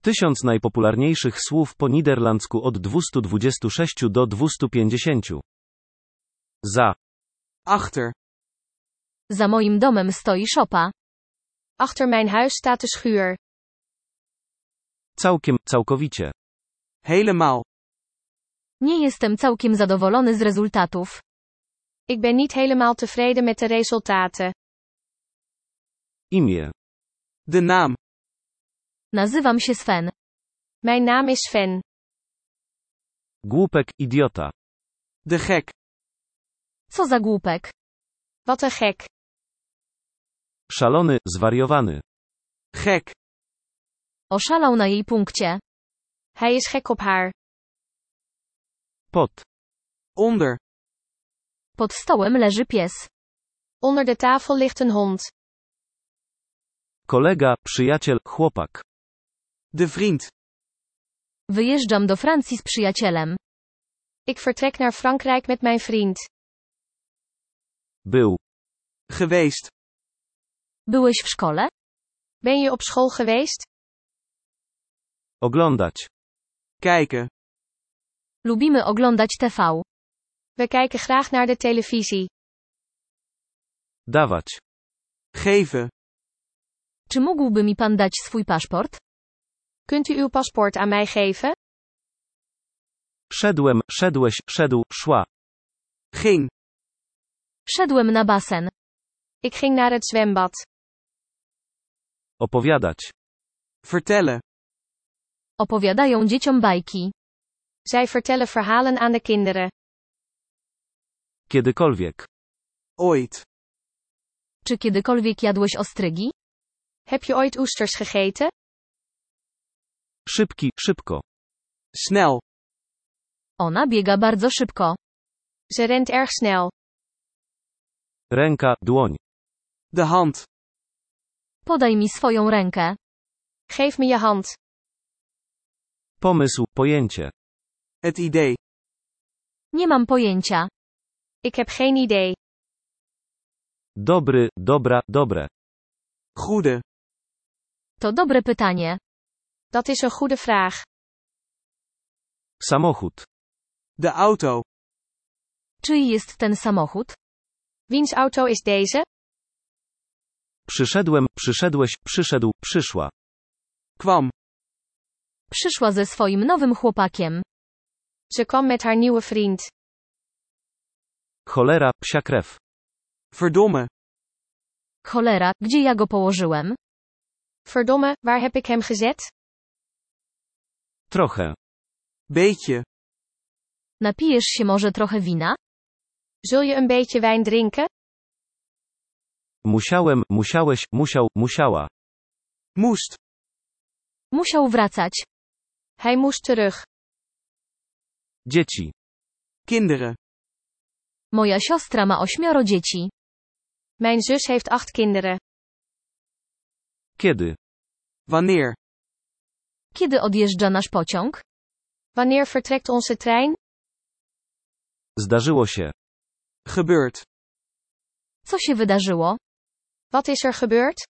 1000 najpopularniejszych słów po niderlandzku od 226 do 250. Za. Achter. Za moim domem stoi szopa. Achter mijn huis staat de schuur. Całkiem, całkowicie. Helemaal. Nie jestem całkiem zadowolony z rezultatów. Ik ben niet helemaal tevreden met de resultaten. Imię. De naam. Nazywam się Sven. Mijn naam is Sven. Głupek, idiota. De gek. Co za głupek. Wat een gek. Szalony, zwariowany. Gek. Oszalał na jej punkcie. Hij is gek op haar. Pod. Onder. Pod stołem leży pies. Onder de tafel ligt een hond. Kolega, przyjaciel, chłopak. De vriend. Wyjeżdżam do Francji z przyjacielem. Ik vertrek naar Frankrijk met mijn vriend. Był. Geweest. Byłeś w szkole? Ben je op school geweest? Oglądać. Kijken. Lubimy oglądać TV. We kijken graag naar de televisie. Dawać. Geven. Czy mógłby mi pan dać swój paszport? Kunt u uw paspoort aan mij geven? Szedłem, szedłeś, szedł, szła. Ging. Szedłem na basen. Ik ging naar het zwembad. Opowiadać. Vertellen. Opowiadają dzieciom bajki. Zij vertellen verhalen aan de kinderen. Kiedykolwiek. Ooit. Czy kiedykolwiek jadłeś ostrygi? Heb je ooit oesters gegeten? Szybki, szybko. Snel. Ona biega bardzo szybko. Ze rent erg snel. Ręka, dłoń. De hand. Podaj mi swoją rękę. Geef me je hand. Pomysł, pojęcie. Het idee. Nie mam pojęcia. Ik heb geen idee. Dobry, dobra, dobre. Goede. To dobre pytanie. Dat is een goede vraag. Samochód. De auto. Czyj jest ten samochód? Wiens auto is deze? Przyszedłem, przyszedłeś, przyszedł, przyszła. Kwam. Przyszła ze swoim nowym chłopakiem. Ze kwam met haar nieuwe vriend. Cholera, psia krew. Verdomme. Cholera, gdzie ja go położyłem? Verdomme, waar heb ik hem gezet? Trochę. Beetje. Napijesz się może trochę wina? Zul je een beetje wijn drinken? Musiałem, musiałeś, musiał, musiała. Moest. Musiał wracać. Hij moest terug. Dzieci. Kinderen. Moja siostra ma 8 dzieci. Mijn zus heeft 8 kinderen. Kiedy? Wanneer. Kiedy odjeżdża nasz pociąg? Wanneer vertrekt onze trein? Zdarzyło się. Gebeurd. Co się wydarzyło? Wat is er gebeurd?